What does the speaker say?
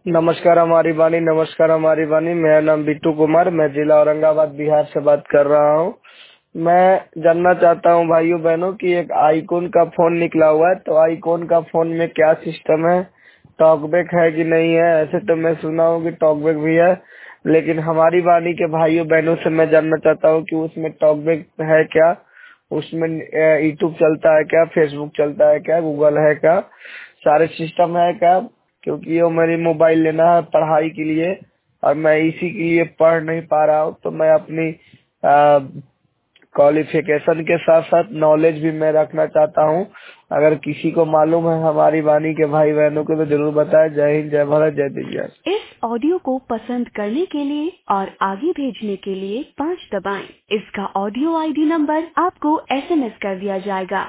नमस्कार हमारी वाणी, नमस्कार हमारी वाणी। मेरा नाम बिट्टू कुमार, मैं जिला औरंगाबाद बिहार से बात कर रहा हूँ। मैं जानना चाहता हूँ भाइयों बहनों कि एक आईकॉन का फोन निकला हुआ है, तो आईकॉन का फोन में क्या सिस्टम है, टॉकबैक है कि नहीं है। ऐसे तो मैं सुना हूँ कि टॉकबैक भी है, लेकिन हमारी वाणी के भाइयों बहनों से मैं जानना चाहता हूँ कि उसमें टॉकबैक है क्या, उसमें यूट्यूब चलता है क्या, फेसबुक चलता है क्या, गूगल है क्या, सारे सिस्टम है क्या। क्योंकि ये मेरी मोबाइल लेना है पढ़ाई के लिए और मैं इसी के लिए पढ़ नहीं पा रहा हूँ, तो मैं अपनी क्वालिफिकेशन के साथ साथ नॉलेज भी मैं रखना चाहता हूँ। अगर किसी को मालूम है हमारी वाणी के भाई बहनों को तो जरूर बताएं। जय हिंद, जय भारत, जय दिव्या। इस ऑडियो को पसंद करने के लिए और आगे भेजने के लिए 5 दबाएं। इसका ऑडियो आईडी नंबर आपको एसएमएस कर दिया जाएगा।